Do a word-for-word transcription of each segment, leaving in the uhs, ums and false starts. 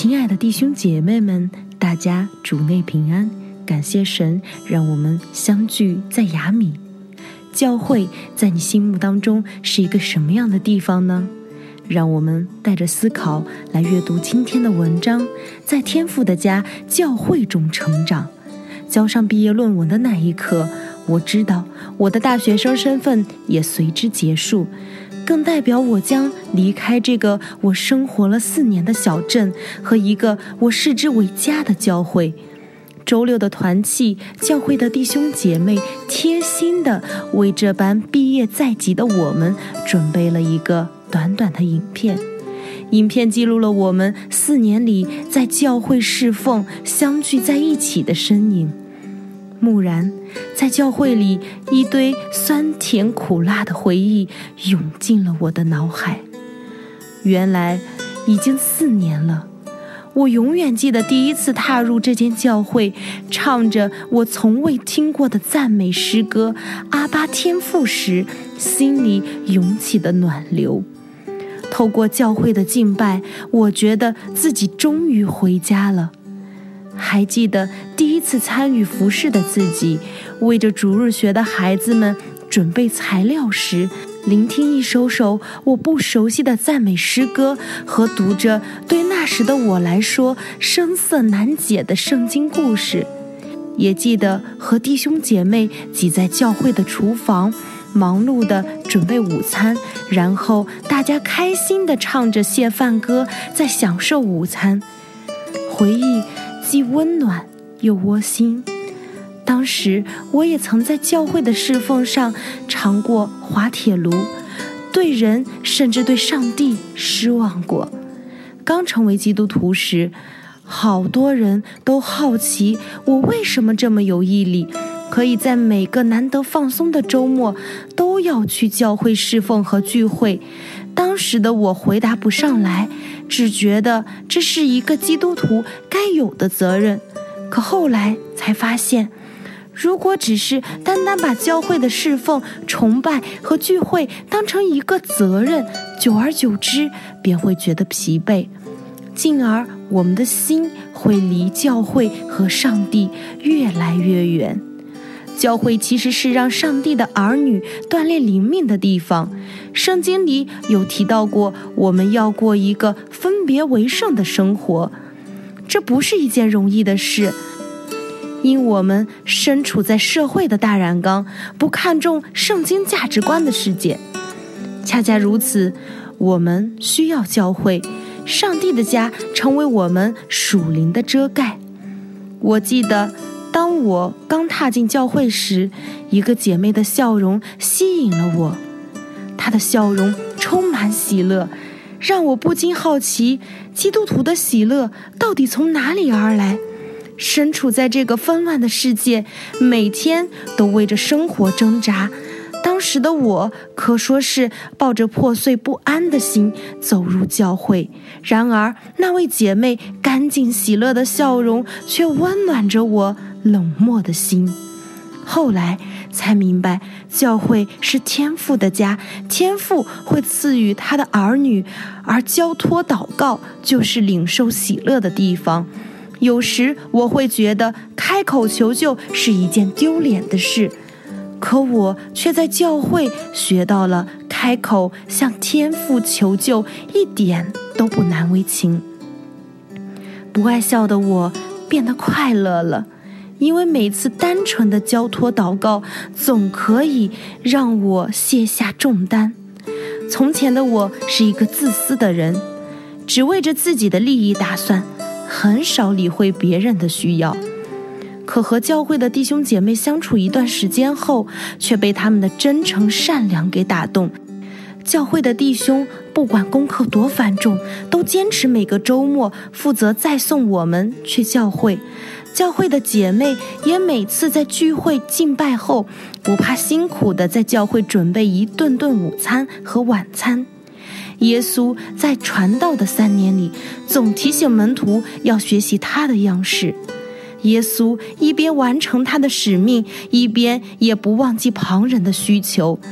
亲爱的弟兄姐妹们，大家主内平安，感谢神让我们相聚在雅米。教会在你心目当中是一个什么样的地方呢？让我们带着思考来阅读今天的文章，在天父的家教会中成长。交上毕业论文的那一刻，我知道我的大学生身份也随之结束，更代表我将离开这个我生活了四年的小镇和一个我视之为家的教会。周六的团契，教会的弟兄姐妹贴心地为这般毕业在即的我们准备了一个短短的影片。影片记录了我们四年里在教会侍奉相聚在一起的身影。蓦然，在教会里一堆酸甜苦辣的回忆涌进了我的脑海。原来已经四年了，我永远记得第一次踏入这间教会，唱着我从未听过的赞美诗歌阿爸天父时，心里涌起的暖流。透过教会的敬拜，我觉得自己终于回家了。还记得第一次参与服事的自己，为着主日学的孩子们准备材料时，聆听一首首我不熟悉的赞美诗歌，和读着对那时的我来说生涩难解的圣经故事。也记得和弟兄姐妹挤在教会的厨房，忙碌地准备午餐，然后大家开心地唱着谢饭歌，在享受午餐。回忆既温暖又窝心。当时我也曾在教会的侍奉上尝过滑铁卢，对人甚至对上帝失望过。刚成为基督徒时，好多人都好奇我为什么这么有毅力，可以在每个难得放松的周末都要去教会侍奉和聚会。当时的我回答不上来，只觉得这是一个基督徒该有的责任。可后来才发现，如果只是单单把教会的侍奉、崇拜和聚会当成一个责任，久而久之便会觉得疲惫，进而我们的心会离教会和上帝越来越远。教会其实是让上帝的儿女锻炼灵命的地方。圣经里有提到过，我们要过一个分别为圣的生活，这不是一件容易的事，因我们身处在社会的大染缸，不看重圣经价值观的世界。恰恰如此，我们需要教会，上帝的家成为我们属灵的遮盖。我记得当我刚踏进教会时，一个姐妹的笑容吸引了我。她的笑容充满喜乐，让我不禁好奇，基督徒的喜乐到底从哪里而来？身处在这个纷乱的世界，每天都为着生活挣扎。当时的我可说是抱着破碎不安的心走入教会，然而那位姐妹干净喜乐的笑容却温暖着我冷漠的心。后来才明白，教会是天父的家，天父会赐予他的儿女，而交托祷告就是领受喜乐的地方。有时我会觉得开口求救是一件丢脸的事，可我却在教会学到了开口向天父求救一点都不难为情。不爱笑的我变得快乐了，因为每次单纯的交托祷告总可以让我卸下重担。从前的我是一个自私的人，只为着自己的利益打算，很少理会别人的需要。可和教会的弟兄姐妹相处一段时间后，却被他们的真诚善良给打动。教会的弟兄不管功课多繁重，都坚持每个周末负责再送我们去教会。教会的姐妹也每次在聚会敬拜后，不怕辛苦地在教会准备一顿顿午餐和晚餐。耶稣在传道的三年里，总提醒门徒要学习他的样式。耶稣一边完成他的使命，一边也不忘记旁人的需求。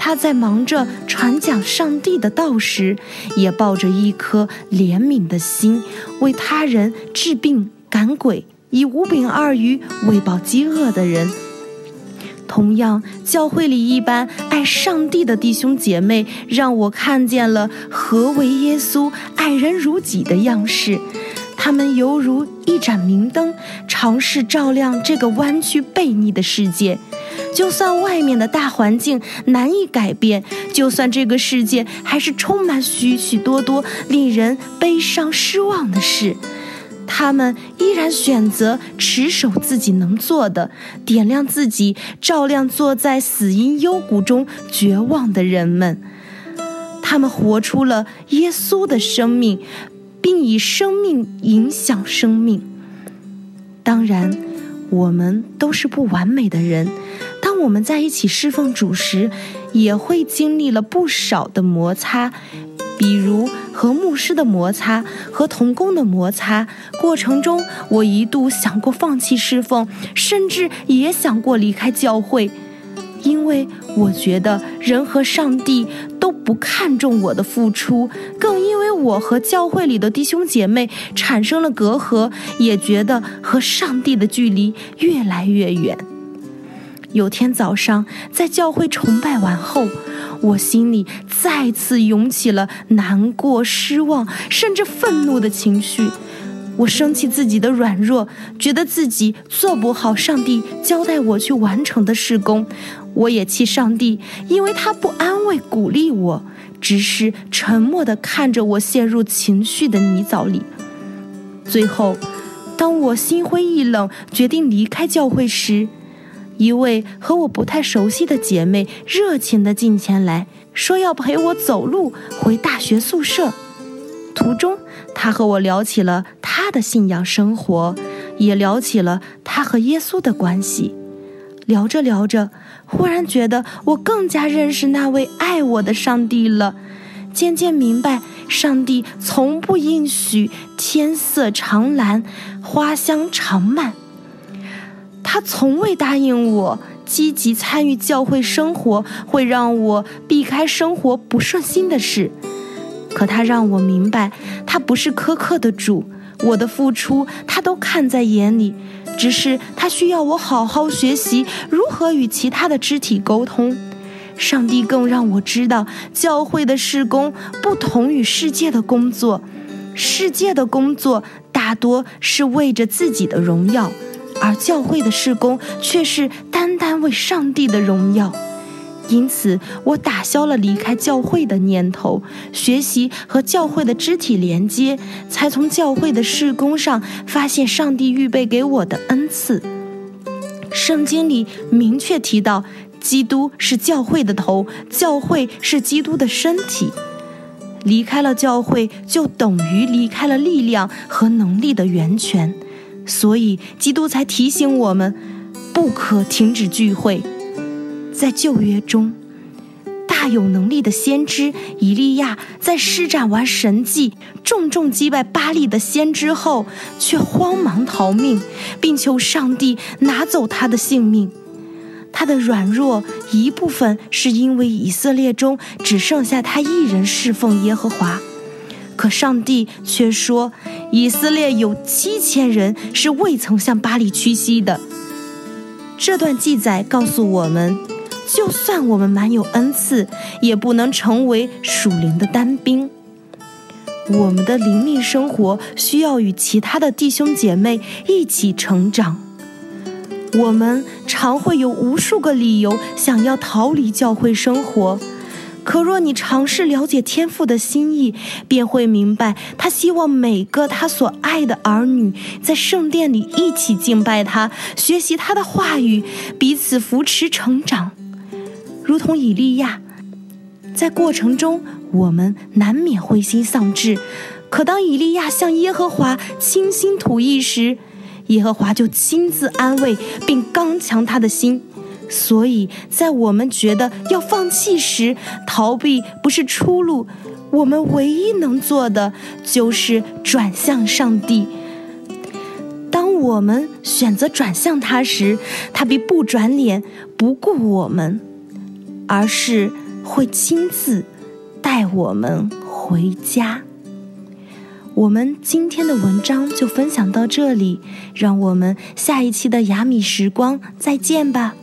他在忙着传讲上帝的道时，也抱着一颗怜悯的心，为他人治病赶鬼，以五饼二鱼喂饱饥饿的人。同样，教会里一般爱上帝的弟兄姐妹，让我看见了何为耶稣爱人如己的样式。他们犹如一盏明灯，尝试照亮这个弯曲悖逆的世界。就算外面的大环境难以改变，就算这个世界还是充满许许多多令人悲伤失望的事，他们依然选择持守自己能做的，点亮自己，照亮坐在死荫幽谷中绝望的人们。他们活出了耶稣的生命，并以生命影响生命。当然，我们都是不完美的人，当我们在一起侍奉主时，也会经历了不少的摩擦，比如和牧师的摩擦，和同工的摩擦。过程中，我一度想过放弃侍奉，甚至也想过离开教会，因为我觉得人和上帝都不看重我的付出，更因为我和教会里的弟兄姐妹产生了隔阂，也觉得和上帝的距离越来越远。有天早上，在教会崇拜完后，我心里再次涌起了难过、失望，甚至愤怒的情绪。我生气自己的软弱，觉得自己做不好上帝交代我去完成的事工。我也气上帝，因为他不安慰鼓励我，只是沉默地看着我陷入情绪的泥沼里。最后，当我心灰意冷，决定离开教会时，一位和我不太熟悉的姐妹热情地进前来，说要陪我走路回大学宿舍。途中，她和我聊起了她的信仰生活，也聊起了她和耶稣的关系。聊着聊着，忽然觉得我更加认识那位爱我的上帝了，渐渐明白上帝从不应许天色常蓝，花香常漫。他从未答应我积极参与教会生活会让我避开生活不顺心的事，可他让我明白，他不是苛刻的主，我的付出他都看在眼里，只是他需要我好好学习如何与其他的肢体沟通。上帝更让我知道，教会的事工不同于世界的工作，世界的工作大多是为着自己的荣耀，而教会的事工却是单单为上帝的荣耀。因此，我打消了离开教会的念头，学习和教会的肢体连接，才从教会的事工上发现上帝预备给我的恩赐。圣经里明确提到，基督是教会的头，教会是基督的身体。离开了教会，就等于离开了力量和能力的源泉，所以基督才提醒我们，不可停止聚会。在旧约中，大有能力的先知以利亚在施展完神迹，重重击败巴力的先知后，却慌忙逃命，并求上帝拿走他的性命。他的软弱一部分是因为以色列中只剩下他一人侍奉耶和华，可上帝却说，以色列有七千人是未曾向巴力屈膝的。这段记载告诉我们，就算我们满有恩赐，也不能成为属灵的单兵。我们的灵命生活需要与其他的弟兄姐妹一起成长。我们常会有无数个理由想要逃离教会生活，可若你尝试了解天父的心意，便会明白，他希望每个他所爱的儿女在圣殿里一起敬拜他，学习他的话语，彼此扶持成长。如同以利亚，在过程中我们难免灰心丧志，可当以利亚向耶和华倾心吐意时，耶和华就亲自安慰并刚强他的心。所以在我们觉得要放弃时，逃避不是出路，我们唯一能做的就是转向上帝。当我们选择转向他时，他必不转脸不顾我们，而是会亲自带我们回家。我们今天的文章就分享到这里，让我们下一期的雅米时光再见吧。